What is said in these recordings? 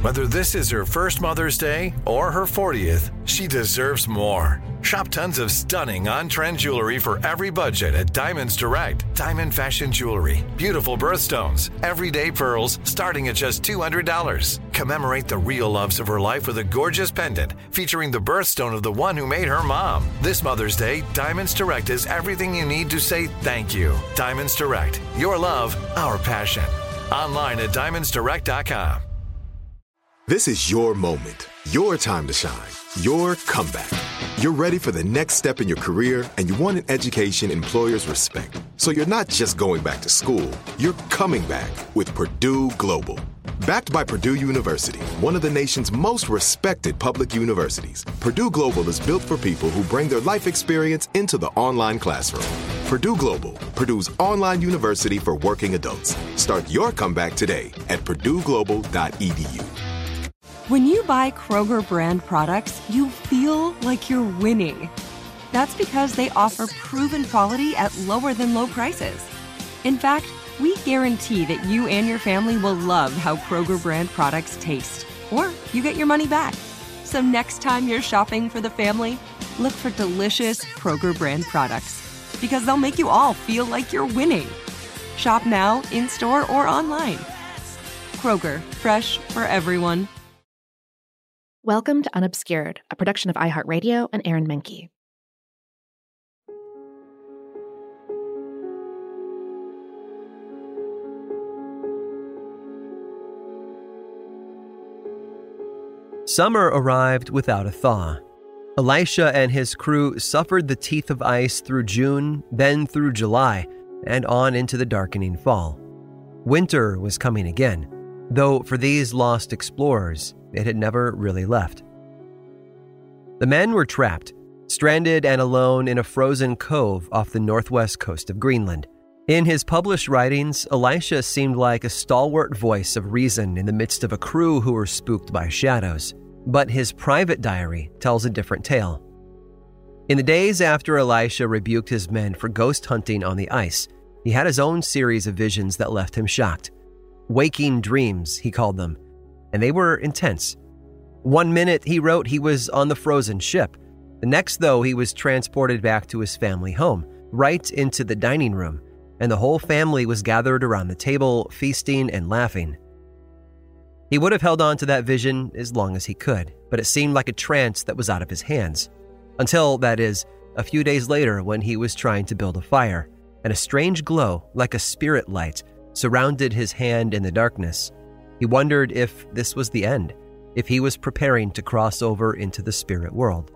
Whether this is her first Mother's Day or her 40th, she deserves more. Shop tons of stunning on-trend jewelry for every budget at Diamonds Direct. Diamond fashion jewelry, beautiful birthstones, everyday pearls starting at just $200. Commemorate the real loves of her life with a gorgeous pendant featuring the birthstone of the one who made her mom. This Mother's Day, Diamonds Direct is everything you need to say thank you. Diamonds Direct. Your love, our passion. Online at diamondsdirect.com. This is your moment, your time to shine, your comeback. You're ready for the next step in your career, and you want an education employers respect. So you're not just going back to school, you're coming back with Purdue Global. Backed by Purdue University, one of the nation's most respected public universities, Purdue Global is built for people who bring their life experience into the online classroom. Purdue Global, Purdue's online university for working adults. Start your comeback today at purdueglobal.edu. When you buy Kroger brand products, you feel like you're winning. That's because they offer proven quality at lower than low prices. In fact, we guarantee that you and your family will love how Kroger brand products taste, or you get your money back. So next time you're shopping for the family, look for delicious Kroger brand products, because they'll make you all feel like you're winning. Shop now, in-store, or online. Kroger, fresh for everyone. Welcome to Unobscured, a production of iHeartRadio and Aaron Menke. Summer arrived without a thaw. Elisha and his crew suffered the teeth of ice through June, then through July, and on into the darkening fall. Winter was coming again, though for these lost explorers, it had never really left. The men were trapped, stranded and alone in a frozen cove off the northwest coast of Greenland. In his published writings, Elisha seemed like a stalwart voice of reason in the midst of a crew who were spooked by shadows. But his private diary tells a different tale. In the days after Elisha rebuked his men for ghost hunting on the ice, he had his own series of visions that left him shocked. Waking dreams, he called them, and they were intense. One minute, he wrote, he was on the frozen ship. The next, though, he was transported back to his family home, right into the dining room, and the whole family was gathered around the table, feasting and laughing. He would have held on to that vision as long as he could, but it seemed like a trance that was out of his hands. Until, that is, a few days later when he was trying to build a fire, and a strange glow, like a spirit light, surrounded his hand in the darkness. He wondered if this was the end, if he was preparing to cross over into the spirit world.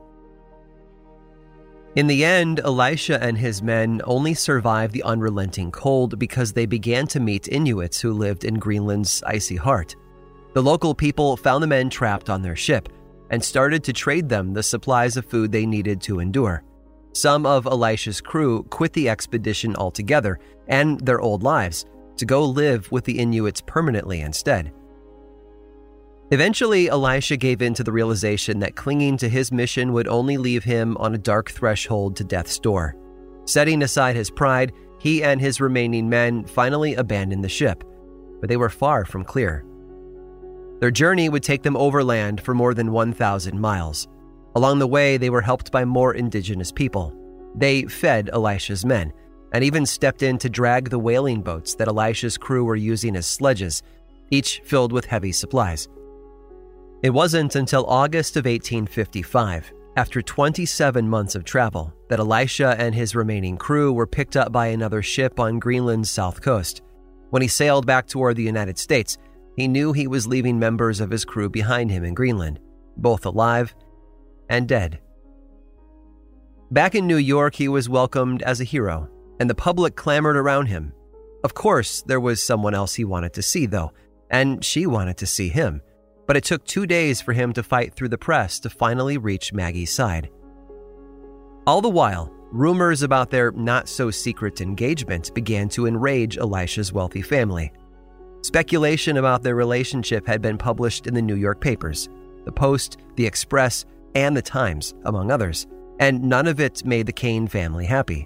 In the end, Elisha and his men only survived the unrelenting cold because they began to meet Inuits who lived in Greenland's icy heart. The local people found the men trapped on their ship and started to trade them the supplies of food they needed to endure. Some of Elisha's crew quit the expedition altogether and their old lives to go live with the Inuits permanently instead. Eventually, Elisha gave in to the realization that clinging to his mission would only leave him on a dark threshold to death's door. Setting aside his pride, he and his remaining men finally abandoned the ship, but they were far from clear. Their journey would take them overland for more than 1,000 miles. Along the way, they were helped by more indigenous people. They fed Elisha's men, and even stepped in to drag the whaling boats that Elisha's crew were using as sledges, each filled with heavy supplies. It wasn't until August of 1855, after 27 months of travel, that Elisha and his remaining crew were picked up by another ship on Greenland's south coast. When he sailed back toward the United States, he knew he was leaving members of his crew behind him in Greenland, both alive and dead. Back in New York, he was welcomed as a hero, and the public clamored around him. Of course, there was someone else he wanted to see, though, and she wanted to see him. But it took 2 days for him to fight through the press to finally reach Maggie's side. All the while, rumors about their not-so-secret engagement began to enrage Elisha's wealthy family. Speculation about their relationship had been published in the New York papers, the Post, the Express, and the Times, among others, and none of it made the Kane family happy.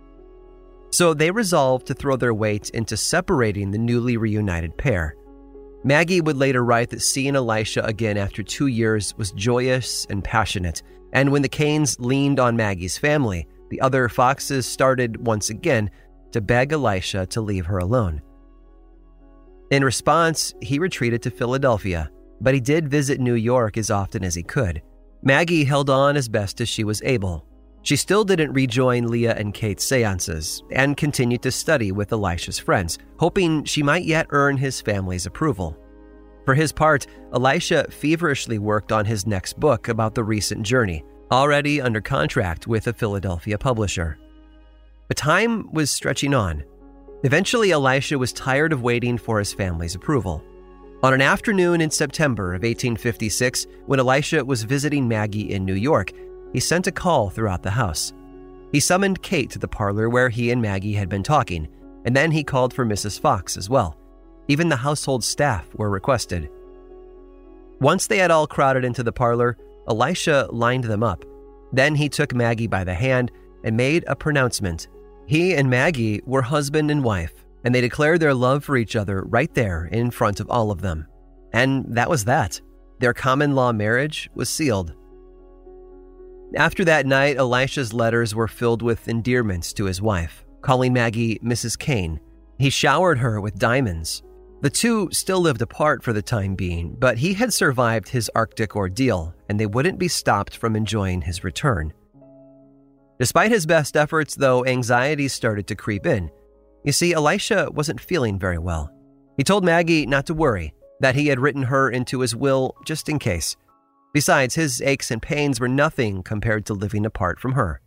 So they resolved to throw their weight into separating the newly reunited pair. Maggie would later write that seeing Elisha again after 2 years was joyous and passionate, and when the Cains leaned on Maggie's family, the other Foxes started once again to beg Elisha to leave her alone. In response, he retreated to Philadelphia, but he did visit New York as often as he could. Maggie held on as best as she was able. She still didn't rejoin Leah and Kate's seances and continued to study with Elisha's friends, hoping she might yet earn his family's approval. For his part, Elisha feverishly worked on his next book about the recent journey, already under contract with a Philadelphia publisher. But time was stretching on. Eventually, Elisha was tired of waiting for his family's approval. On an afternoon in September of 1856, when Elisha was visiting Maggie in New York, he sent a call throughout the house. He summoned Kate to the parlor where he and Maggie had been talking, and then he called for Mrs. Fox as well. Even the household staff were requested. Once they had all crowded into the parlor, Elisha lined them up. Then he took Maggie by the hand and made a pronouncement. He and Maggie were husband and wife, and they declared their love for each other right there in front of all of them. And that was that. Their common law marriage was sealed. After that night, Elisha's letters were filled with endearments to his wife, calling Maggie Mrs. Cain. He showered her with diamonds. The two still lived apart for the time being, but he had survived his Arctic ordeal, and they wouldn't be stopped from enjoying his return. Despite his best efforts, though, anxiety started to creep in. You see, Elisha wasn't feeling very well. He told Maggie not to worry, that he had written her into his will just in case. Besides, his aches and pains were nothing compared to living apart from her.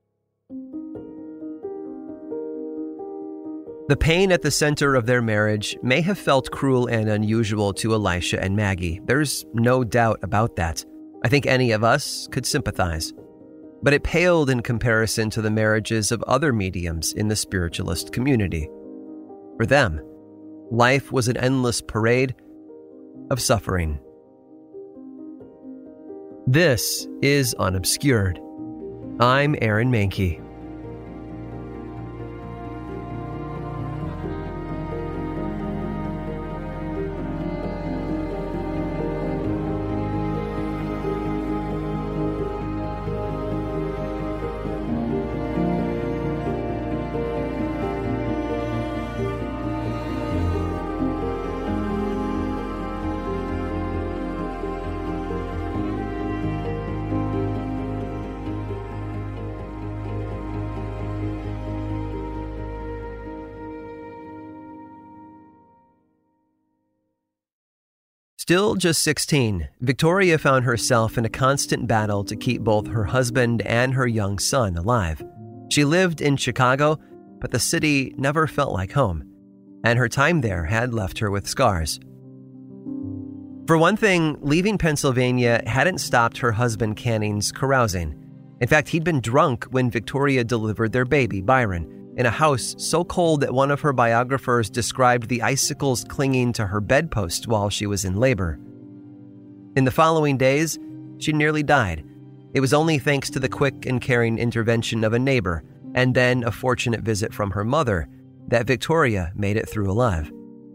The pain at the center of their marriage may have felt cruel and unusual to Elisha and Maggie. There's no doubt about that. I think any of us could sympathize. But it paled in comparison to the marriages of other mediums in the spiritualist community. For them, life was an endless parade of suffering. This is Unobscured. I'm Aaron Mahnke. Still just 16, Victoria found herself in a constant battle to keep both her husband and her young son alive. She lived in Chicago, but the city never felt like home, and her time there had left her with scars. For one thing, leaving Pennsylvania hadn't stopped her husband Canning's carousing. In fact, he'd been drunk when Victoria delivered their baby, Byron, in a house so cold that one of her biographers described the icicles clinging to her bedpost while she was in labor. In the following days, she nearly died. It was only thanks to the quick and caring intervention of a neighbor, and then a fortunate visit from her mother, that Victoria made it through alive.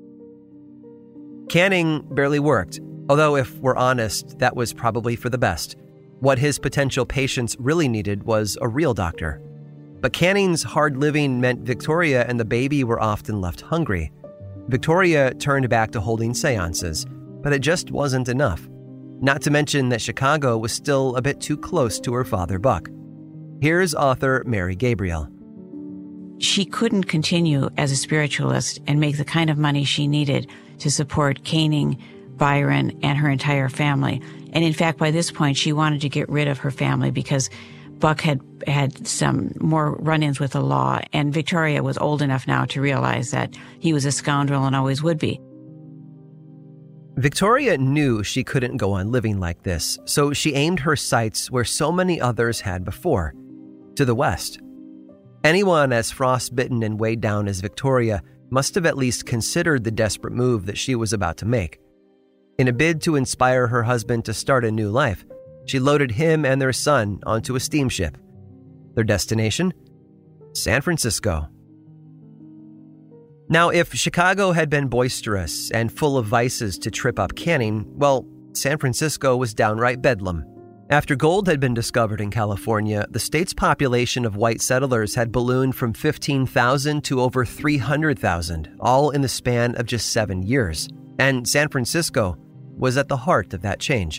Canning barely worked, although if we're honest, that was probably for the best. What his potential patients really needed was a real doctor. But Canning's hard living meant Victoria and the baby were often left hungry. Victoria turned back to holding seances, but it just wasn't enough. Not to mention that Chicago was still a bit too close to her father, Buck. Here's author Mary Gabriel. She couldn't continue as a spiritualist and make the kind of money she needed to support Canning, Byron, and her entire family. And in fact, by this point, she wanted to get rid of her family because Buck had some more run-ins with the law, and Victoria was old enough now to realize that he was a scoundrel and always would be. Victoria knew she couldn't go on living like this, so she aimed her sights where so many others had before, to the west. Anyone as frostbitten and weighed down as Victoria must have at least considered the desperate move that she was about to make. In a bid to inspire her husband to start a new life, she loaded him and their son onto a steamship. Their destination? San Francisco. Now, if Chicago had been boisterous and full of vices to trip up Canning, well, San Francisco was downright bedlam. After gold had been discovered in California, the state's population of white settlers had ballooned from 15,000 to over 300,000, all in the span of just 7 years. And San Francisco was at the heart of that change.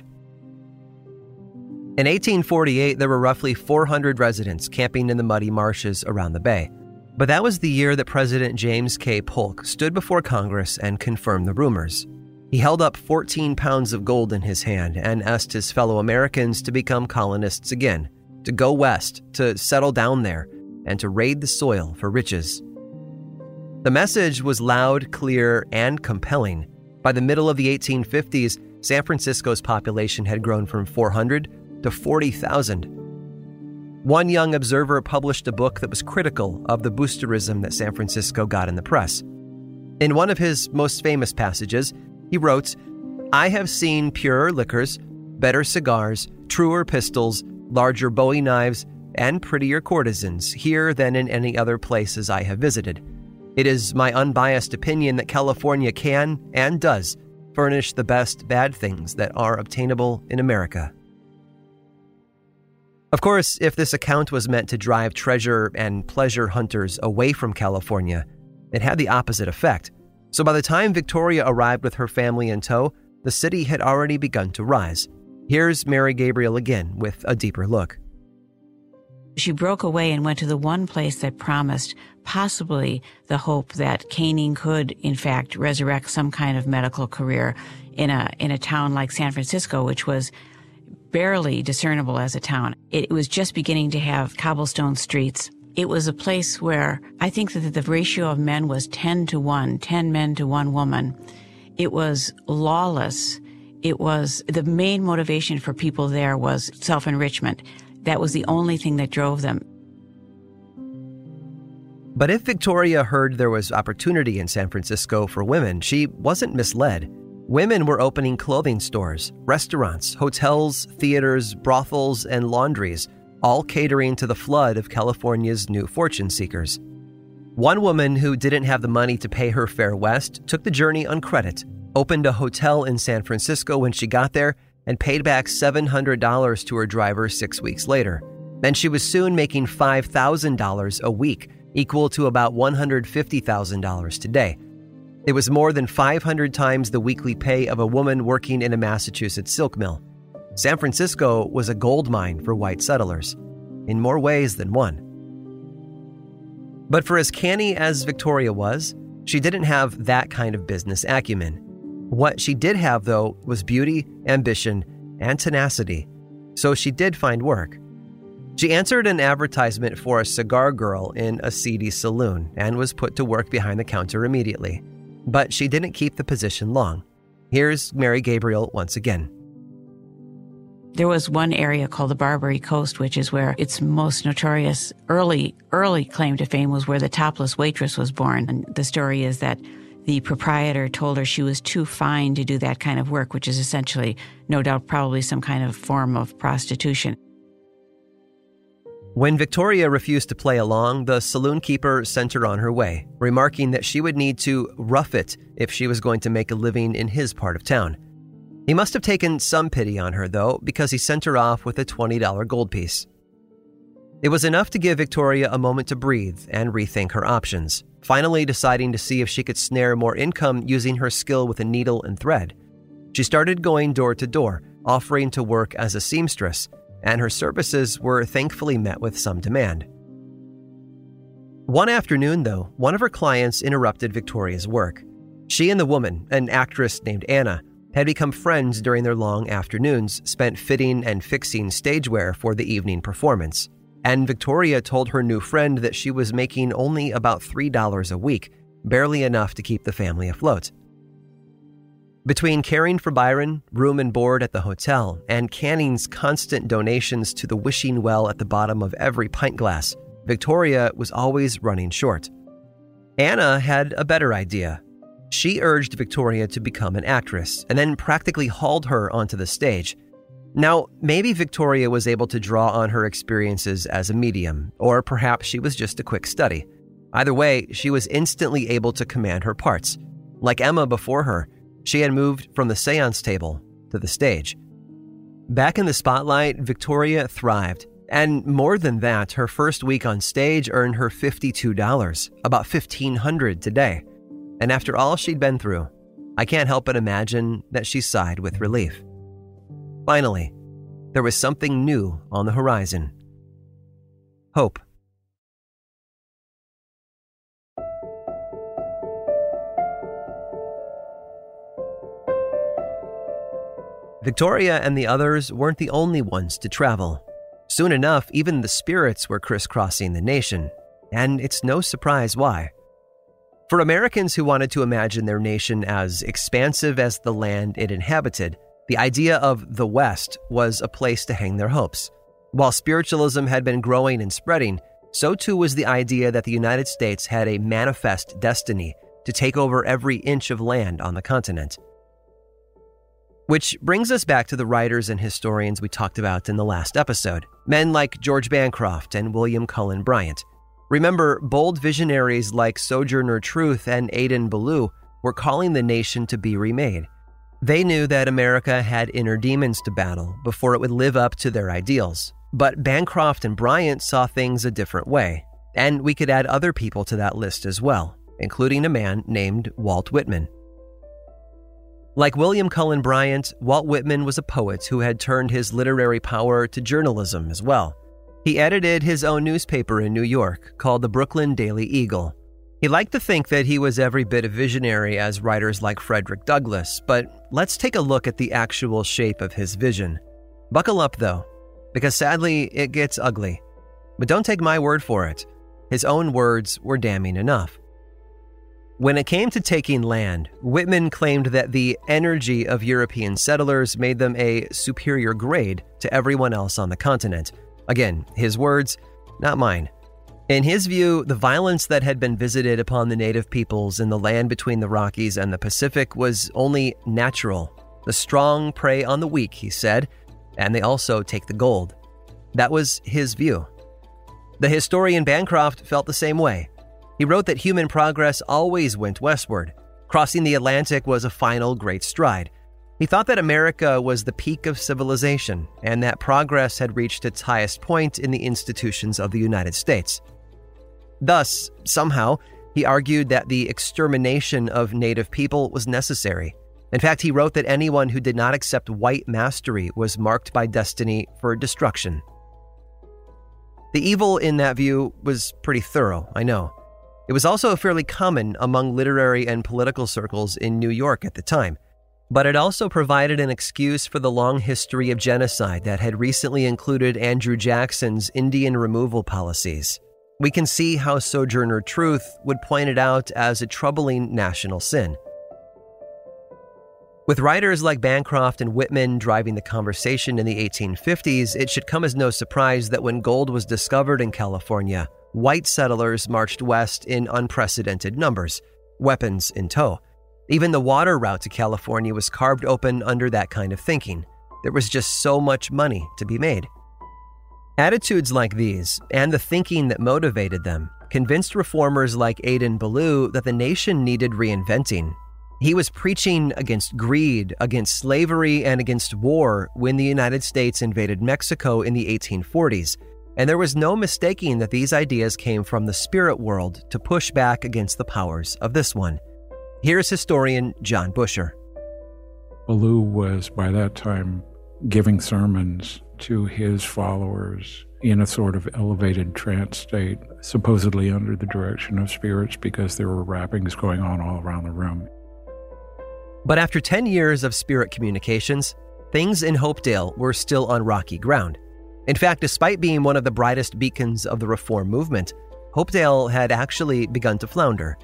In 1848, there were roughly 400 residents camping in the muddy marshes around the bay. But that was the year that President James K. Polk stood before Congress and confirmed the rumors. He held up 14 pounds of gold in his hand and asked his fellow Americans to become colonists again, to go west, to settle down there, and to raid the soil for riches. The message was loud, clear, and compelling. By the middle of the 1850s, San Francisco's population had grown from 400 to 40,000. One young observer published a book that was critical of the boosterism that San Francisco got in the press. In one of his most famous passages, he wrote, "I have seen purer liquors, better cigars, truer pistols, larger bowie knives, and prettier courtesans here than in any other places I have visited. It is my unbiased opinion that California can, and does, furnish the best bad things that are obtainable in America." Of course, if this account was meant to drive treasure and pleasure hunters away from California, it had the opposite effect. So by the time Victoria arrived with her family in tow, the city had already begun to rise. Here's Mary Gabriel again with a deeper look. She broke away and went to the one place that promised possibly the hope that caning could, in fact, resurrect some kind of medical career in a town like San Francisco, which was barely discernible as a town. It was just beginning to have cobblestone streets. It was a place where I think that the ratio of men was 10 to 1, 10 men to 1 woman. It was lawless. It was the main motivation for people there was self-enrichment. That was the only thing that drove them. But if Victoria heard there was opportunity in San Francisco for women, she wasn't misled. Women were opening clothing stores, restaurants, hotels, theaters, brothels, and laundries, all catering to the flood of California's new fortune seekers. One woman who didn't have the money to pay her fare west took the journey on credit, opened a hotel in San Francisco when she got there, and paid back $700 to her driver 6 weeks later. Then she was soon making $5,000 a week, equal to about $150,000 today. It was more than 500 times the weekly pay of a woman working in a Massachusetts silk mill. San Francisco was a gold mine for white settlers, in more ways than one. But for as canny as Victoria was, she didn't have that kind of business acumen. What she did have, though, was beauty, ambition, and tenacity. So she did find work. She answered an advertisement for a cigar girl in a seedy saloon and was put to work behind the counter immediately. But she didn't keep the position long. Here's Mary Gabriel once again. There was one area called the Barbary Coast, which is where its most notorious early claim to fame was where the topless waitress was born. And the story is that the proprietor told her she was too fine to do that kind of work, which is essentially, no doubt, probably some kind of form of prostitution. When Victoria refused to play along, the saloon keeper sent her on her way, remarking that she would need to rough it if she was going to make a living in his part of town. He must have taken some pity on her, though, because he sent her off with a $20 gold piece. It was enough to give Victoria a moment to breathe and rethink her options, finally deciding to see if she could snare more income using her skill with a needle and thread. She started going door to door, offering to work as a seamstress, and her services were thankfully met with some demand. One afternoon, though, one of her clients interrupted Victoria's work. She and the woman, an actress named Anna, had become friends during their long afternoons spent fitting and fixing stageware for the evening performance. And Victoria told her new friend that she was making only about $3 a week, barely enough to keep the family afloat. Between caring for Byron, room and board at the hotel, and Canning's constant donations to the wishing well at the bottom of every pint glass, Victoria was always running short. Anna had a better idea. She urged Victoria to become an actress and then practically hauled her onto the stage. Now, maybe Victoria was able to draw on her experiences as a medium, or perhaps she was just a quick study. Either way, she was instantly able to command her parts. Like Emma before her, she had moved from the seance table to the stage. Back in the spotlight, Victoria thrived. And more than that, her first week on stage earned her $52, about $1,500 today. And after all she'd been through, I can't help but imagine that she sighed with relief. Finally, there was something new on the horizon. Hope. Victoria and the others weren't the only ones to travel. Soon enough, even the spirits were crisscrossing the nation, and it's no surprise why. For Americans who wanted to imagine their nation as expansive as the land it inhabited, the idea of the West was a place to hang their hopes. While spiritualism had been growing and spreading, so too was the idea that the United States had a manifest destiny to take over every inch of land on the continent. Which brings us back to the writers and historians we talked about in the last episode, men like George Bancroft and William Cullen Bryant. Remember, bold visionaries like Sojourner Truth and Aidan Ballou were calling the nation to be remade. They knew that America had inner demons to battle before it would live up to their ideals. But Bancroft and Bryant saw things a different way, and we could add other people to that list as well, including a man named Walt Whitman. Like William Cullen Bryant, Walt Whitman was a poet who had turned his literary power to journalism as well. He edited his own newspaper in New York called the Brooklyn Daily Eagle. He liked to think that he was every bit a visionary as writers like Frederick Douglass, but let's take a look at the actual shape of his vision. Buckle up though, because sadly it gets ugly. But don't take my word for it. His own words were damning enough. When it came to taking land, Whitman claimed that the energy of European settlers made them a superior grade to everyone else on the continent. Again, his words, not mine. In his view, the violence that had been visited upon the native peoples in the land between the Rockies and the Pacific was only natural. The strong prey on the weak, he said, and they also take the gold. That was his view. The historian Bancroft felt the same way. He wrote that human progress always went westward. Crossing the Atlantic was a final great stride. He thought that America was the peak of civilization and that progress had reached its highest point in the institutions of the United States. Thus, somehow, he argued that the extermination of native people was necessary. In fact, he wrote that anyone who did not accept white mastery was marked by destiny for destruction. The evil in that view was pretty thorough, I know. It was also fairly common among literary and political circles in New York at the time, but it also provided an excuse for the long history of genocide that had recently included Andrew Jackson's Indian removal policies. We can see how Sojourner Truth would point it out as a troubling national sin. With writers like Bancroft and Whitman driving the conversation in the 1850s, it should come as no surprise that when gold was discovered in California, white settlers marched west in unprecedented numbers, weapons in tow. Even the water route to California was carved open under that kind of thinking. There was just so much money to be made. Attitudes like these, and the thinking that motivated them, convinced reformers like Aidan Ballou that the nation needed reinventing. He was preaching against greed, against slavery, and against war when the United States invaded Mexico in the 1840s, and there was no mistaking that these ideas came from the spirit world to push back against the powers of this one. Here's historian John Busher. Ballou was, by that time, giving sermons to his followers in a sort of elevated trance state, supposedly under the direction of spirits because there were rappings going on all around the room. But after 10 years of spirit communications, things in Hopedale were still on rocky ground. In fact, despite being one of the brightest beacons of the reform movement, Hopedale had actually begun to flounder.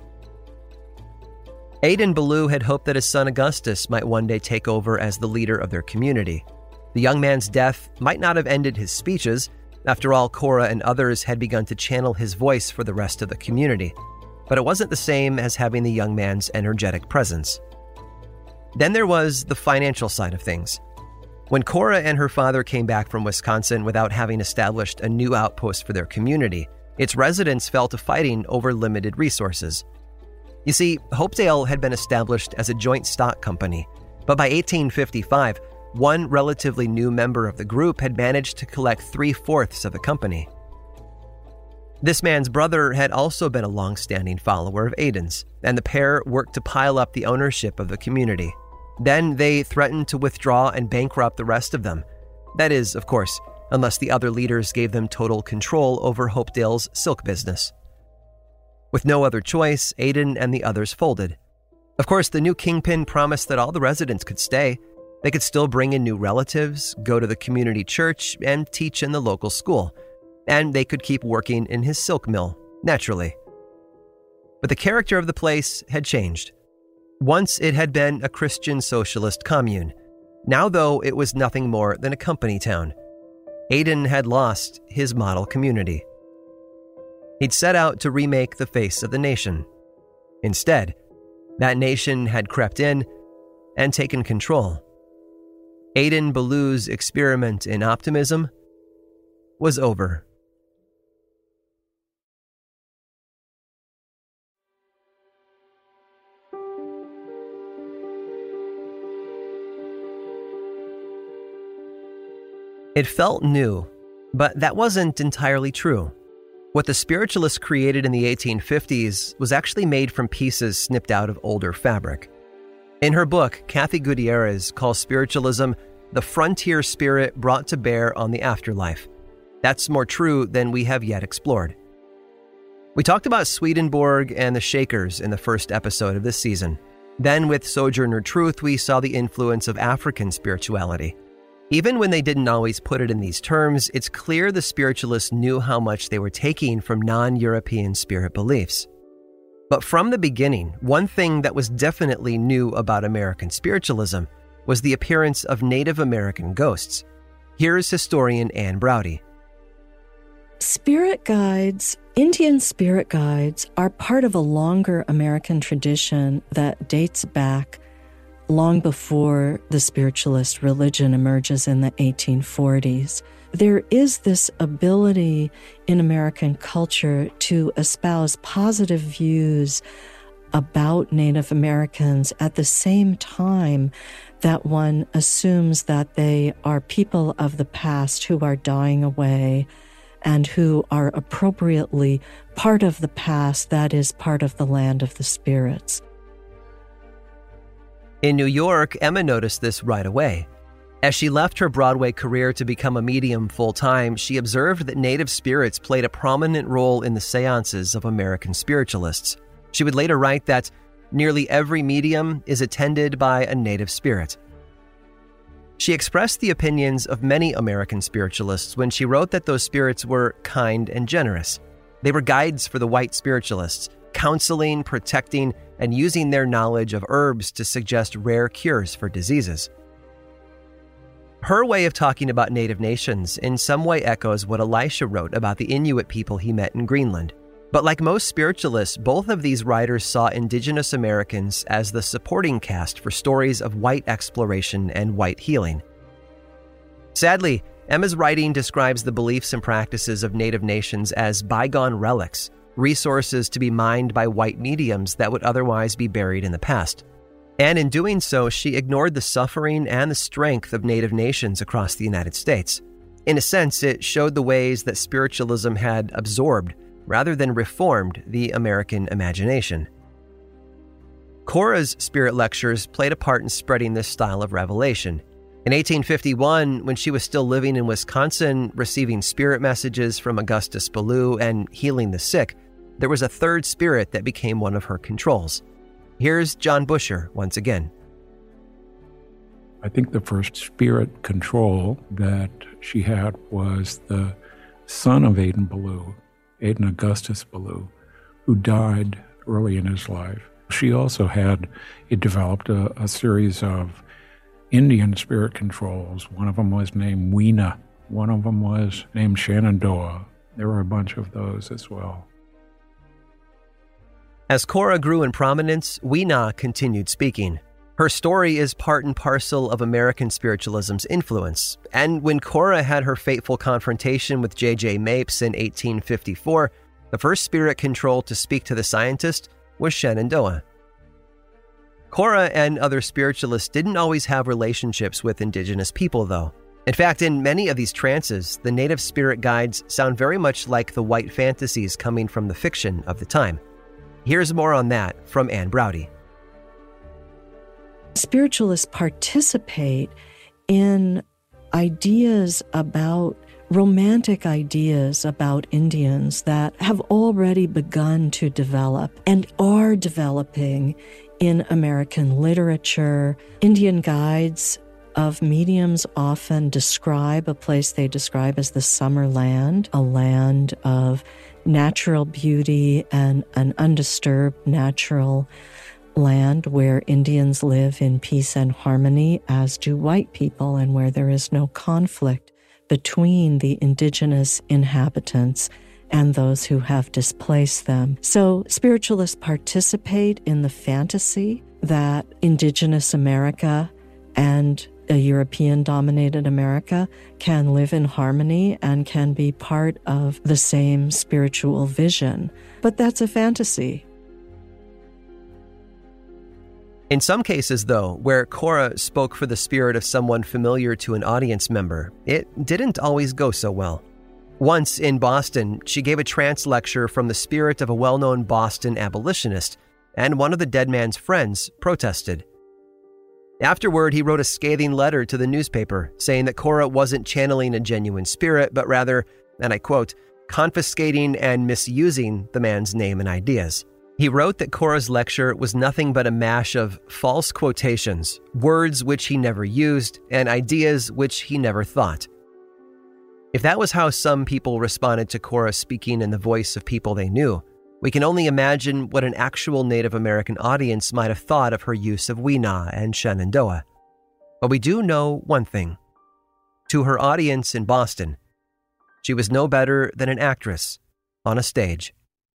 Aidan Ballou had hoped that his son Augustus might one day take over as the leader of their community. The young man's death might not have ended his speeches. After all, Cora and others had begun to channel his voice for the rest of the community. But it wasn't the same as having the young man's energetic presence. Then there was the financial side of things. When Cora and her father came back from Wisconsin without having established a new outpost for their community, Its residents fell to fighting over limited resources. You see, Hopedale had been established as a joint stock company, but by 1855, one relatively new member of the group had managed to collect 3/4 of the company. This man's brother had also been a long-standing follower of Aidan's, and the pair worked to pile up the ownership of the community. Then they threatened to withdraw and bankrupt the rest of them. That is, of course, unless the other leaders gave them total control over Hopedale's silk business. With no other choice, Aidan and the others folded. Of course, the new kingpin promised that all the residents could stay. They could still bring in new relatives, go to the community church, and teach in the local school. And they could keep working in his silk mill, naturally. But the character of the place had changed. Once it had been a Christian socialist commune. Now, though, it was nothing more than a company town. Aidan had lost his model community. He'd set out to remake the face of the nation. Instead, that nation had crept in and taken control. Aidan Ballew's experiment in optimism was over. It felt new, but that wasn't entirely true. What the spiritualists created in the 1850s was actually made from pieces snipped out of older fabric. In her book, Kathy Gutierrez calls spiritualism the frontier spirit brought to bear on the afterlife. That's more true than we have yet explored. We talked about Swedenborg and the Shakers in the first episode of this season. Then with Sojourner Truth, we saw the influence of African spirituality. Even when they didn't always put it in these terms, it's clear the spiritualists knew how much they were taking from non-European spirit beliefs. But from the beginning, one thing that was definitely new about American spiritualism was the appearance of Native American ghosts. Here's historian Anne Braude. Spirit guides, Indian spirit guides, are part of a longer American tradition that dates back long before the spiritualist religion emerges in the 1840s. There is this ability in American culture to espouse positive views about Native Americans at the same time that one assumes that they are people of the past who are dying away and who are appropriately part of the past that is part of the land of the spirits. In New York, Emma noticed this right away. As she left her Broadway career to become a medium full-time, she observed that Native spirits played a prominent role in the seances of American spiritualists. She would later write that nearly every medium is attended by a Native spirit. She expressed the opinions of many American spiritualists when she wrote that those spirits were kind and generous. They were guides for the white spiritualists, counseling, protecting, and using their knowledge of herbs to suggest rare cures for diseases. Her way of talking about Native nations in some way echoes what Elisha wrote about the Inuit people he met in Greenland. But like most spiritualists, both of these writers saw Indigenous Americans as the supporting cast for stories of white exploration and white healing. Sadly, Emma's writing describes the beliefs and practices of Native nations as bygone relics, resources to be mined by white mediums that would otherwise be buried in the past. And in doing so, she ignored the suffering and the strength of Native nations across the United States. In a sense, it showed the ways that spiritualism had absorbed, rather than reformed, the American imagination. Cora's spirit lectures played a part in spreading this style of revelation. In 1851, when she was still living in Wisconsin, receiving spirit messages from Augustus Ballew and healing the sick, there was a third spirit that became one of her controls. Here's John Busher once again. I think the first spirit control that she had was the son of Aidan Ballew, Aidan Augustus Ballew, who died early in his life. She also had developed a series of Indian spirit controls. One of them was named Weena. One of them was named Shenandoah. There were a bunch of those as well. As Cora grew in prominence, Weena continued speaking. Her story is part and parcel of American spiritualism's influence, and when Cora had her fateful confrontation with J.J. Mapes in 1854, The first spirit controlled to speak to the scientist was Shenandoah. Cora and other spiritualists didn't always have relationships with indigenous people, though. In fact, in many of these trances, the native spirit guides sound very much like the white fantasies coming from the fiction of the time. Here's more on that from Anne Braude. Spiritualists participate in romantic ideas about Indians that have already begun to develop and are developing in American literature. Indian guides of mediums often describe a place they describe as the summer land, a land of natural beauty and an undisturbed natural land where Indians live in peace and harmony, as do white people, and where there is no conflict between the indigenous inhabitants and those who have displaced them. So spiritualists participate in the fantasy that indigenous America and a European-dominated America can live in harmony and can be part of the same spiritual vision. But that's a fantasy. In some cases, though, where Cora spoke for the spirit of someone familiar to an audience member, it didn't always go so well. Once in Boston, she gave a trance lecture from the spirit of a well-known Boston abolitionist, and one of the dead man's friends protested. Afterward, he wrote a scathing letter to the newspaper saying that Cora wasn't channeling a genuine spirit, but rather, and I quote, confiscating and misusing the man's name and ideas. He wrote that Cora's lecture was nothing but a mash of false quotations, words which he never used, and ideas which he never thought. If that was how some people responded to Cora speaking in the voice of people they knew, we can only imagine what an actual Native American audience might have thought of her use of Weenah and Shenandoah. But we do know one thing. To her audience in Boston, she was no better than an actress on a stage.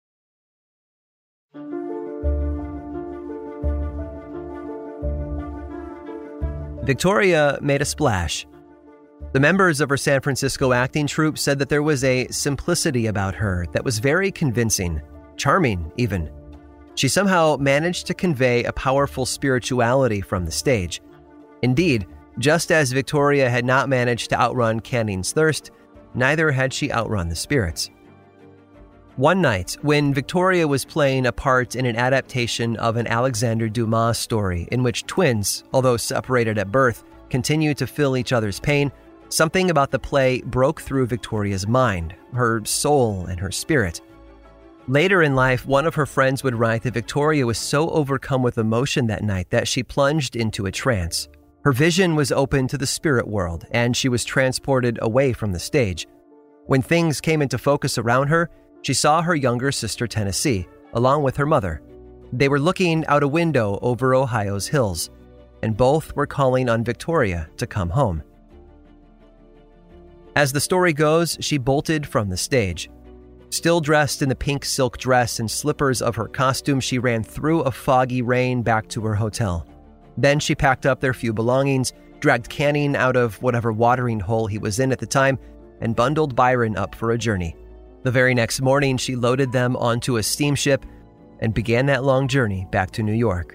Victoria made a splash. The members of her San Francisco acting troupe said that there was a simplicity about her that was very convincing, charming even. She somehow managed to convey a powerful spirituality from the stage. Indeed, just as Victoria had not managed to outrun Canning's thirst, neither had she outrun the spirits. One night, when Victoria was playing a part in an adaptation of an Alexander Dumas story in which twins, although separated at birth, continue to feel each other's pain, something about the play broke through Victoria's mind, her soul, and her spirit. Later in life, one of her friends would write that Victoria was so overcome with emotion that night that she plunged into a trance. Her vision was open to the spirit world, and she was transported away from the stage. When things came into focus around her, she saw her younger sister Tennessee, along with her mother. They were looking out a window over Ohio's hills, and both were calling on Victoria to come home. As the story goes, she bolted from the stage. Still dressed in the pink silk dress and slippers of her costume, she ran through a foggy rain back to her hotel. Then she packed up their few belongings, dragged Canning out of whatever watering hole he was in at the time, and bundled Byron up for a journey. The very next morning, she loaded them onto a steamship and began that long journey back to New York.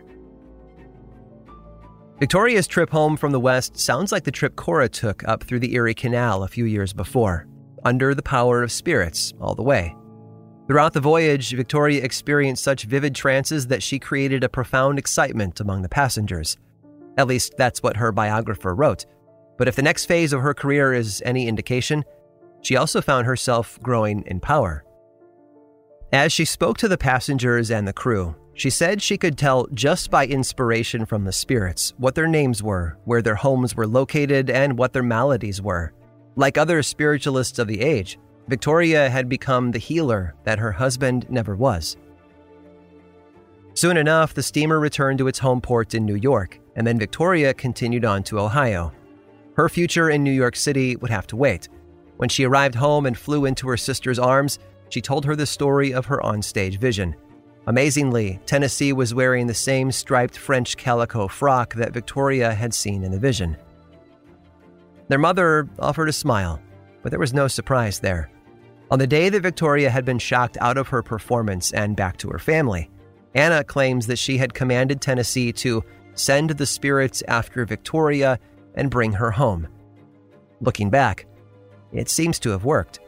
Victoria's trip home from the West sounds like the trip Cora took up through the Erie Canal a few years before, under the power of spirits all the way. Throughout the voyage, Victoria experienced such vivid trances that she created a profound excitement among the passengers. At least that's what her biographer wrote. But if the next phase of her career is any indication, she also found herself growing in power. As she spoke to the passengers and the crew, she said she could tell just by inspiration from the spirits what their names were, where their homes were located, and what their maladies were. Like other spiritualists of the age, Victoria had become the healer that her husband never was. Soon enough, the steamer returned to its home port in New York, and then Victoria continued on to Ohio. Her future in New York City would have to wait. When she arrived home and flew into her sister's arms, she told her the story of her onstage vision. Amazingly, Tennessee was wearing the same striped French calico frock that Victoria had seen in the vision. Their mother offered a smile, but there was no surprise there. On the day that Victoria had been shocked out of her performance and back to her family, Anna claims that she had commanded Tennessee to send the spirits after Victoria and bring her home. Looking back, it seems to have worked.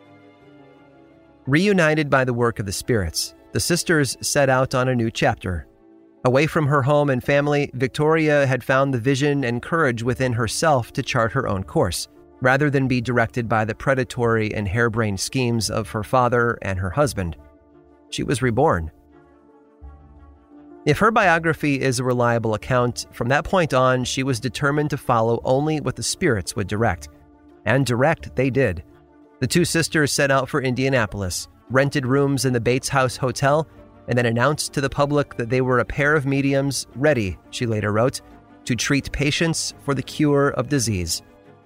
Reunited by the work of the spirits, the sisters set out on a new chapter. Away from her home and family, Victoria had found the vision and courage within herself to chart her own course, rather than be directed by the predatory and harebrained schemes of her father and her husband. She was reborn. If her biography is a reliable account, from that point on, she was determined to follow only what the spirits would direct. And direct they did. The two sisters set out for Indianapolis, rented rooms in the Bates House Hotel, and then announced to the public that they were a pair of mediums ready, she later wrote, to treat patients for the cure of disease.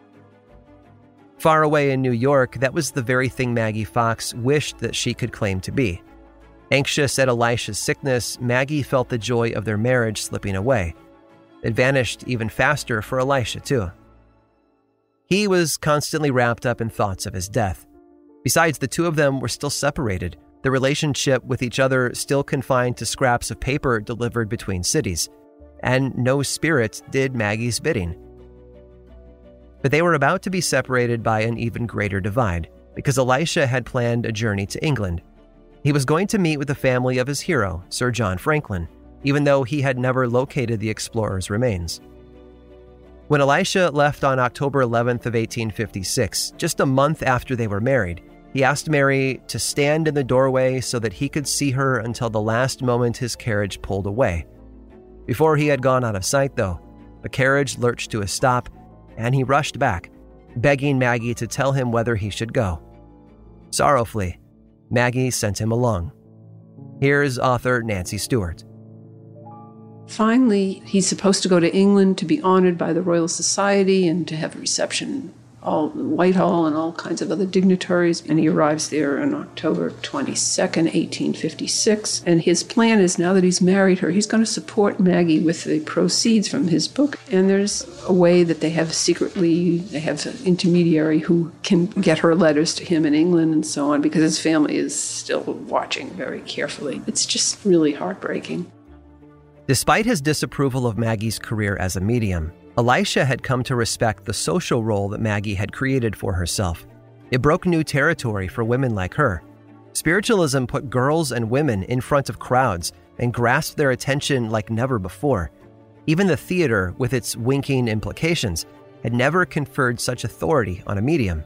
Far away in New York, that was the very thing Maggie Fox wished that she could claim to be. Anxious at Elisha's sickness, Maggie felt the joy of their marriage slipping away. It vanished even faster for Elisha, too. He was constantly wrapped up in thoughts of his death. Besides, the two of them were still separated, the relationship with each other still confined to scraps of paper delivered between cities, and no spirit did Maggie's bidding. But they were about to be separated by an even greater divide, because Elisha had planned a journey to England. He was going to meet with the family of his hero, Sir John Franklin, even though he had never located the explorer's remains. When Elisha left on October 11th of 1856, just a month after they were married, he asked Mary to stand in the doorway so that he could see her until the last moment his carriage pulled away. Before he had gone out of sight, though, the carriage lurched to a stop, and he rushed back, begging Maggie to tell him whether he should go. Sorrowfully, Maggie sent him along. Here's author Nancy Stewart. Finally, he's supposed to go to England to be honored by the Royal Society and to have a reception all Whitehall and all kinds of other dignitaries. And he arrives there on October 22nd, 1856. And his plan is, now that he's married her, he's going to support Maggie with the proceeds from his book. And there's a way that they have an intermediary who can get her letters to him in England and so on, because his family is still watching very carefully. It's just really heartbreaking. Despite his disapproval of Maggie's career as a medium, Elisha had come to respect the social role that Maggie had created for herself. It broke new territory for women like her. Spiritualism put girls and women in front of crowds and grasped their attention like never before. Even the theater, with its winking implications, had never conferred such authority on a medium.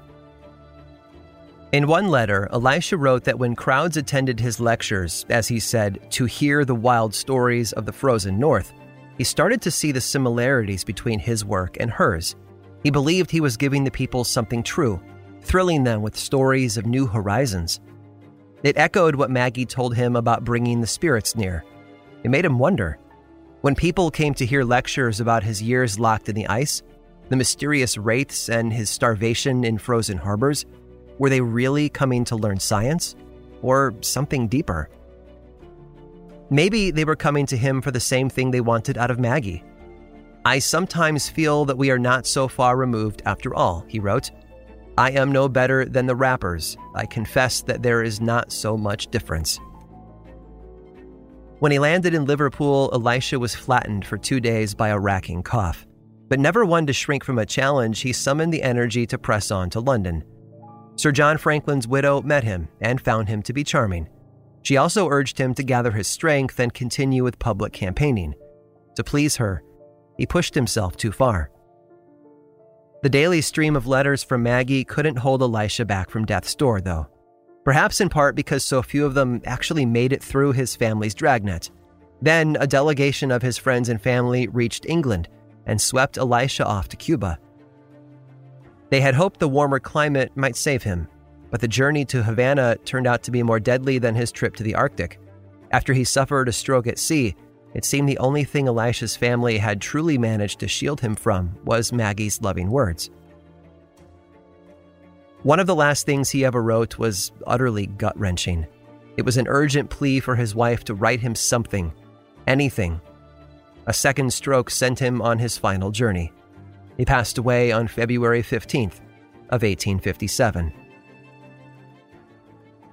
In one letter, Elisha wrote that when crowds attended his lectures, as he said, to hear the wild stories of the frozen North, he started to see the similarities between his work and hers. He believed he was giving the people something true, thrilling them with stories of new horizons. It echoed what Maggie told him about bringing the spirits near. It made him wonder. When people came to hear lectures about his years locked in the ice, the mysterious wraiths and his starvation in frozen harbors, were they really coming to learn science or something deeper? Maybe they were coming to him for the same thing they wanted out of Maggie. I sometimes feel that we are not so far removed after all, he wrote. I am no better than the rappers. I confess that there is not so much difference. When he landed in Liverpool, Elisha was flattened for 2 days by a racking cough. But never one to shrink from a challenge, he summoned the energy to press on to London. Sir John Franklin's widow met him and found him to be charming. She also urged him to gather his strength and continue with public campaigning. To please her, he pushed himself too far. The daily stream of letters from Maggie couldn't hold Elisha back from death's door, though. Perhaps in part because so few of them actually made it through his family's dragnet. Then a delegation of his friends and family reached England and swept Elisha off to Cuba. They had hoped the warmer climate might save him, but the journey to Havana turned out to be more deadly than his trip to the Arctic. After he suffered a stroke at sea, it seemed the only thing Elisha's family had truly managed to shield him from was Maggie's loving words. One of the last things he ever wrote was utterly gut-wrenching. It was an urgent plea for his wife to write him something, anything. A second stroke sent him on his final journey. He passed away on February 15th of 1857.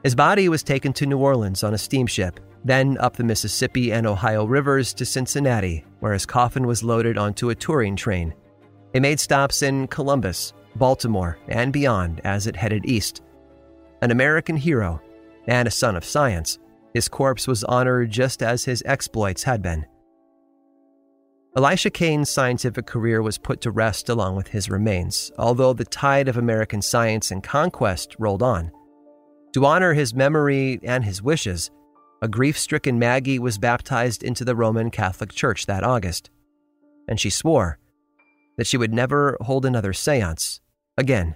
His body was taken to New Orleans on a steamship, then up the Mississippi and Ohio rivers to Cincinnati, where his coffin was loaded onto a touring train. It made stops in Columbus, Baltimore, and beyond as it headed east. An American hero and a son of science, his corpse was honored just as his exploits had been. Elisha Kane's scientific career was put to rest along with his remains, although the tide of American science and conquest rolled on. To honor his memory and his wishes, a grief-stricken Maggie was baptized into the Roman Catholic Church that August, and she swore that she would never hold another seance again.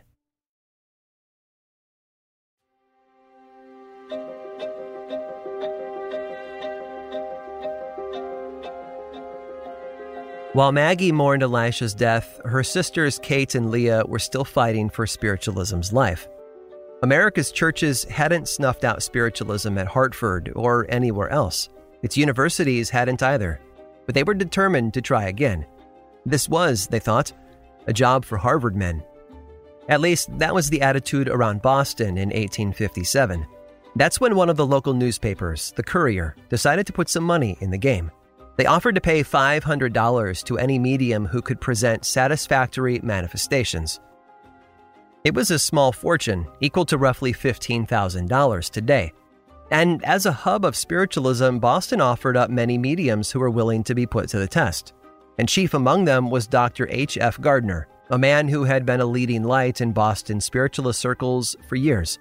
While Maggie mourned Elisha's death, her sisters Kate and Leah were still fighting for spiritualism's life. America's churches hadn't snuffed out spiritualism at Hartford or anywhere else. Its universities hadn't either, but they were determined to try again. This was, they thought, a job for Harvard men. At least, that was the attitude around Boston in 1857. That's when one of the local newspapers, the Courier, decided to put some money in the game. They offered to pay $500 to any medium who could present satisfactory manifestations. It was a small fortune, equal to roughly $15,000 today. And as a hub of spiritualism, Boston offered up many mediums who were willing to be put to the test. And chief among them was Dr. H.F. Gardner, a man who had been a leading light in Boston spiritualist circles for years.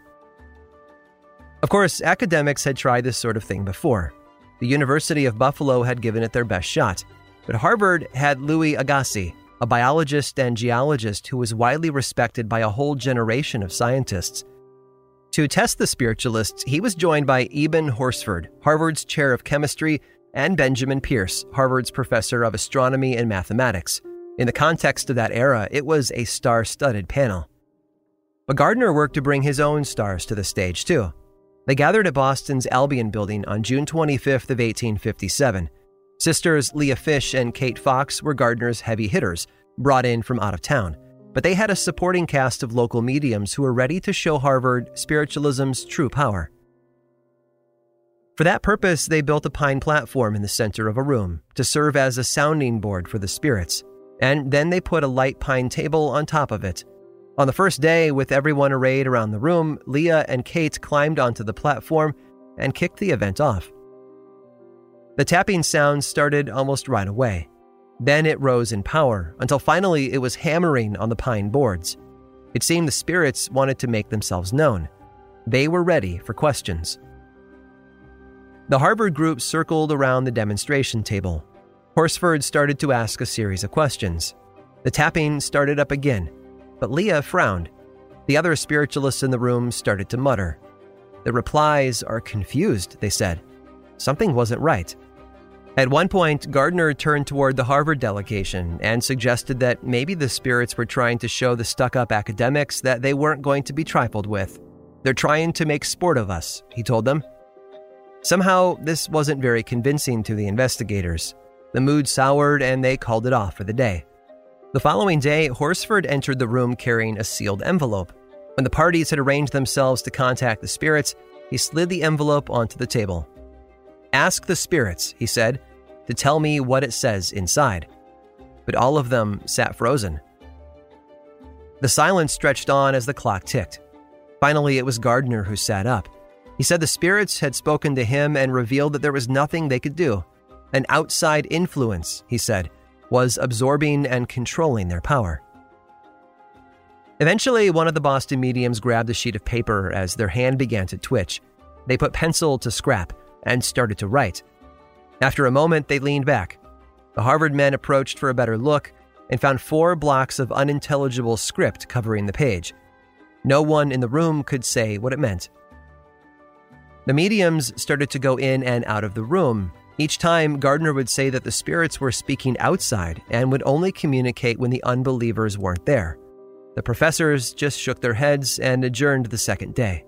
Of course, academics had tried this sort of thing before. The University of Buffalo had given it their best shot, but Harvard had Louis Agassiz, a biologist and geologist who was widely respected by a whole generation of scientists. To test the spiritualists, he was joined by Eben Horsford, Harvard's chair of chemistry, and Benjamin Pierce, Harvard's professor of astronomy and mathematics. In the context of that era, it was a star-studded panel. But Gardner worked to bring his own stars to the stage, too. They gathered at Boston's Albion Building on June 25th of 1857. Sisters Leah Fish and Kate Fox were Gardner's heavy hitters, brought in from out of town. But they had a supporting cast of local mediums who were ready to show Harvard spiritualism's true power. For that purpose, they built a pine platform in the center of a room to serve as a sounding board for the spirits, and then they put a light pine table on top of it. On the first day, with everyone arrayed around the room, Leah and Kate climbed onto the platform and kicked the event off. The tapping sound started almost right away. Then it rose in power, until finally it was hammering on the pine boards. It seemed the spirits wanted to make themselves known. They were ready for questions. The Harvard group circled around the demonstration table. Horsford started to ask a series of questions. The tapping started up again, but Leah frowned. The other spiritualists in the room started to mutter. The replies are confused, they said. Something wasn't right. At one point, Gardner turned toward the Harvard delegation and suggested that maybe the spirits were trying to show the stuck-up academics that they weren't going to be trifled with. They're trying to make sport of us, he told them. Somehow, this wasn't very convincing to the investigators. The mood soured and they called it off for the day. The following day, Horsford entered the room carrying a sealed envelope. When the parties had arranged themselves to contact the spirits, he slid the envelope onto the table. "Ask the spirits," he said, "to tell me what it says inside." But all of them sat frozen. The silence stretched on as the clock ticked. Finally, it was Gardner who sat up. He said the spirits had spoken to him and revealed that there was nothing they could do. An outside influence, he said, was absorbing and controlling their power. Eventually, one of the Boston mediums grabbed a sheet of paper as their hand began to twitch. They put pencil to scrap and started to write. After a moment, they leaned back. The Harvard men approached for a better look and found 4 blocks of unintelligible script covering the page. No one in the room could say what it meant. The mediums started to go in and out of the room. Each time, Gardner would say that the spirits were speaking outside and would only communicate when the unbelievers weren't there. The professors just shook their heads and adjourned the second day.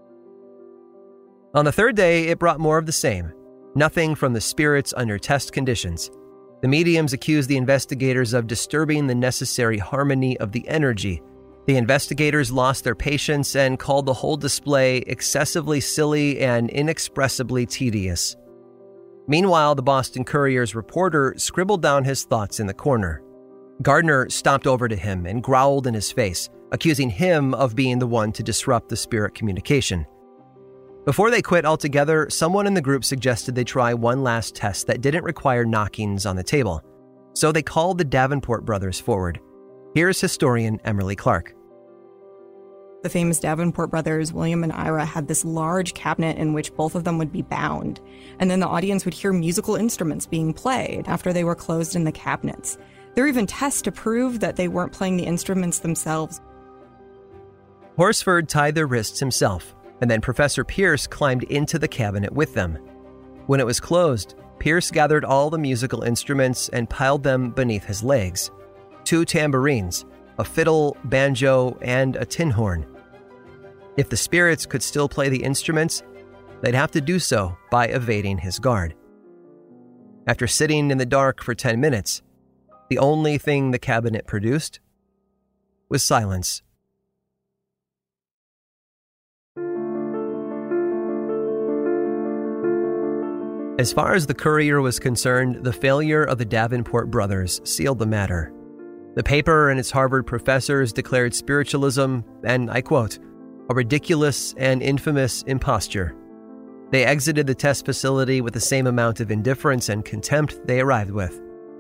On the third day, it brought more of the same. Nothing from the spirits under test conditions. The mediums accused the investigators of disturbing the necessary harmony of the energy. The investigators lost their patience and called the whole display excessively silly and inexpressibly tedious. Meanwhile, the Boston Courier's reporter scribbled down his thoughts in the corner. Gardner stomped over to him and growled in his face, accusing him of being the one to disrupt the spirit communication. Before they quit altogether, someone in the group suggested they try one last test that didn't require knockings on the table. So they called the Davenport brothers forward. Here's historian Emily Clark. The famous Davenport brothers, William and Ira, had this large cabinet in which both of them would be bound. And then the audience would hear musical instruments being played after they were closed in the cabinets. There were even tests to prove that they weren't playing the instruments themselves. Horsford tied their wrists himself, and then Professor Pierce climbed into the cabinet with them. When it was closed, Pierce gathered all the musical instruments and piled them beneath his legs. 2 tambourines, a fiddle, banjo, and a tin horn. If the spirits could still play the instruments, they'd have to do so by evading his guard. After sitting in the dark for 10 minutes, the only thing the cabinet produced was silence. As far as the Courier was concerned, the failure of the Davenport brothers sealed the matter. The paper and its Harvard professors declared spiritualism, and I quote, a ridiculous and infamous imposture. They exited the test facility with the same amount of indifference and contempt they arrived with.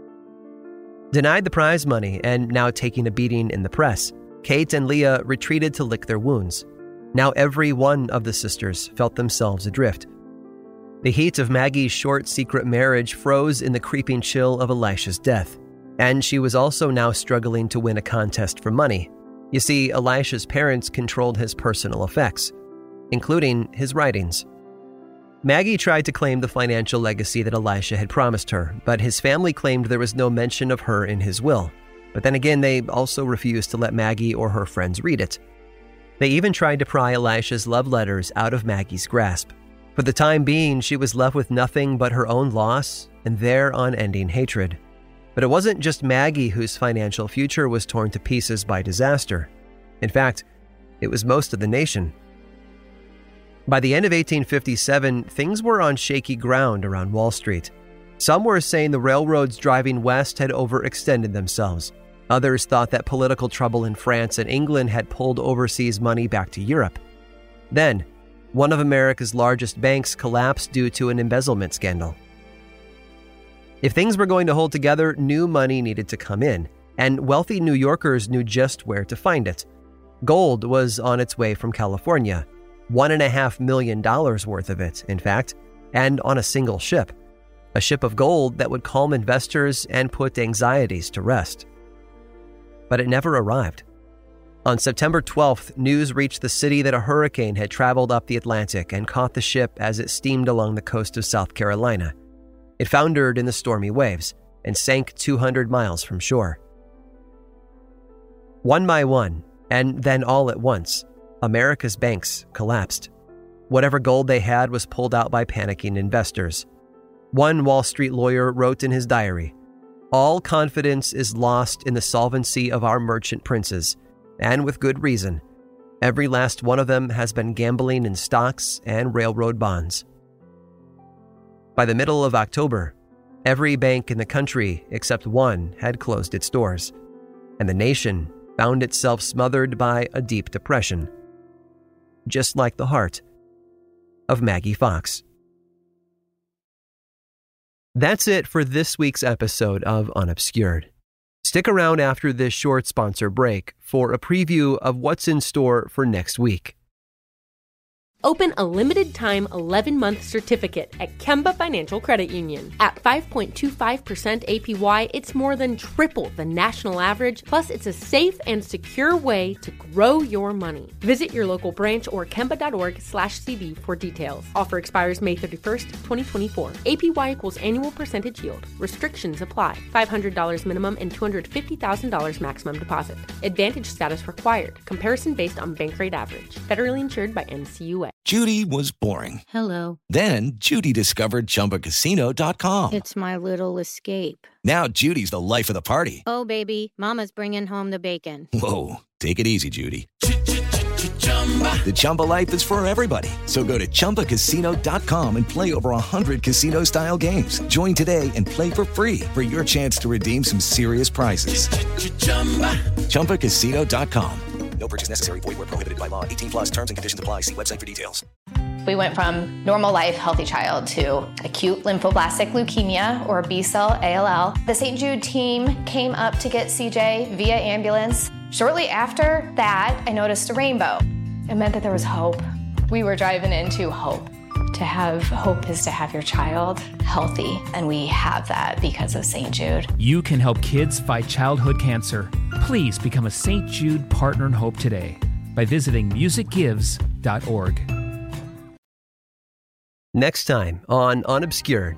Denied the prize money and now taking a beating in the press, Kate and Leah retreated to lick their wounds. Now every one of the sisters felt themselves adrift. The heat of Maggie's short secret marriage froze in the creeping chill of Elisha's death, and she was also now struggling to win a contest for money. You see, Elisha's parents controlled his personal effects, including his writings. Maggie tried to claim the financial legacy that Elisha had promised her, but his family claimed there was no mention of her in his will. But then again, they also refused to let Maggie or her friends read it. They even tried to pry Elisha's love letters out of Maggie's grasp. For the time being, she was left with nothing but her own loss and their unending hatred. But it wasn't just Maggie whose financial future was torn to pieces by disaster. In fact, it was most of the nation. By the end of 1857, things were on shaky ground around Wall Street. Some were saying the railroads driving west had overextended themselves. Others thought that political trouble in France and England had pulled overseas money back to Europe. Then, one of America's largest banks collapsed due to an embezzlement scandal. If things were going to hold together, new money needed to come in, and wealthy New Yorkers knew just where to find it. Gold was on its way from California, $1.5 million worth of it, in fact, and on a single ship. A ship of gold that would calm investors and put anxieties to rest. But it never arrived. On September 12th, news reached the city that a hurricane had traveled up the Atlantic and caught the ship as it steamed along the coast of South Carolina. It foundered in the stormy waves and sank 200 miles from shore. One by one, and then all at once, America's banks collapsed. Whatever gold they had was pulled out by panicking investors. One Wall Street lawyer wrote in his diary, "All confidence is lost in the solvency of our merchant princes, and with good reason. Every last one of them has been gambling in stocks and railroad bonds." By the middle of October, every bank in the country except one had closed its doors, and the nation found itself smothered by a deep depression, just like the heart of Maggie Fox. That's it for this week's episode of Unobscured. Stick around after this short sponsor break for a preview of what's in store for next week. Open a limited-time 11-month certificate at Kemba Financial Credit Union. At 5.25% APY, it's more than triple the national average, plus it's a safe and secure way to grow your money. Visit your local branch or kemba.org/cb for details. Offer expires May 31st, 2024. APY equals annual percentage yield. Restrictions apply. $500 minimum and $250,000 maximum deposit. Advantage status required. Comparison based on bank rate average. Federally insured by NCUA. Judy was boring. Hello. Then Judy discovered ChumbaCasino.com. It's my little escape. Now Judy's the life of the party. Oh, baby, mama's bringing home the bacon. Whoa, Take it easy, Judy. The Chumba life is for everybody. So go to ChumbaCasino.com and play over 100 casino-style games. Join today and play for free for your chance to redeem some serious prizes. ChumbaCasino.com. No purchase necessary. Void where prohibited by law. 18 plus terms and conditions apply. See website for details. We went from normal life, healthy child to acute lymphoblastic leukemia, or B-cell ALL. The St. Jude team came up to get CJ via ambulance. Shortly after that, I noticed a rainbow. It meant that there was hope. We were driving into hope. To have hope is to have your child healthy, and we have that because of St. Jude. You can help kids fight childhood cancer. Please become a St. Jude Partner in Hope today by visiting musicgives.org. Next time on Unobscured.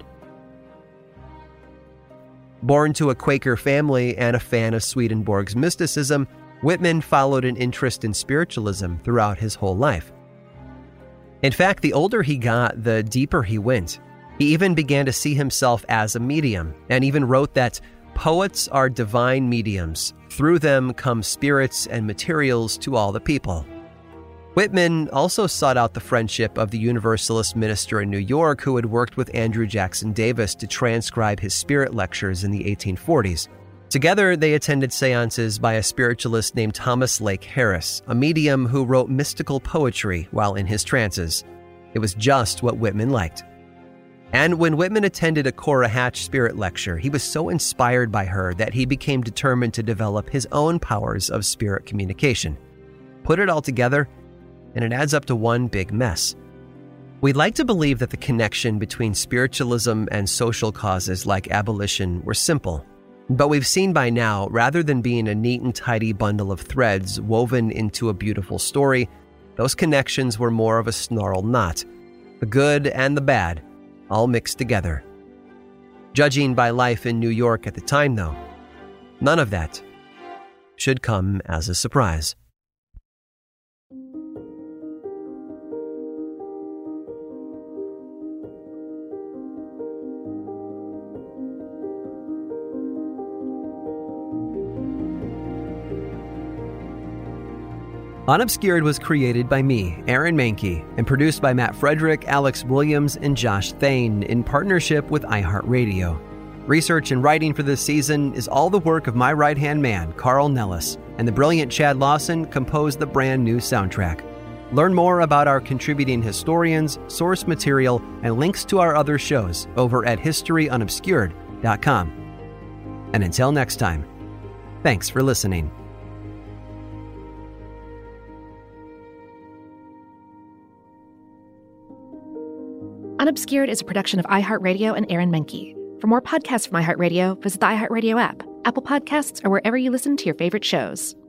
Born to a Quaker family and a fan of Swedenborg's mysticism, Whitman followed an interest in spiritualism throughout his whole life. In fact, the older he got, the deeper he went. He even began to see himself as a medium, and even wrote that poets are divine mediums. Through them come spirits and materials to all the people. Whitman also sought out the friendship of the Universalist minister in New York who had worked with Andrew Jackson Davis to transcribe his spirit lectures in the 1840s. Together, they attended seances by a spiritualist named Thomas Lake Harris, a medium who wrote mystical poetry while in his trances. It was just what Whitman liked. And when Whitman attended a Cora Hatch spirit lecture, he was so inspired by her that he became determined to develop his own powers of spirit communication. Put it all together, and it adds up to one big mess. We'd like to believe that the connection between spiritualism and social causes like abolition were simple. But we've seen by now, rather than being a neat and tidy bundle of threads woven into a beautiful story, those connections were more of a snarled knot. The good and the bad, all mixed together. Judging by life in New York at the time, though, none of that should come as a surprise. Unobscured was created by me, Aaron Mahnke, and produced by Matt Frederick, Alex Williams, and Josh Thane in partnership with iHeartRadio. Research and writing for this season is all the work of my right-hand man, Carl Nellis, and the brilliant Chad Lawson composed the brand new soundtrack. Learn more about our contributing historians, source material, and links to our other shows over at historyunobscured.com. And until next time, thanks for listening. Unobscured is a production of iHeartRadio and Aaron Mahnke. For more podcasts from iHeartRadio, visit the iHeartRadio app, Apple Podcasts, or wherever you listen to your favorite shows.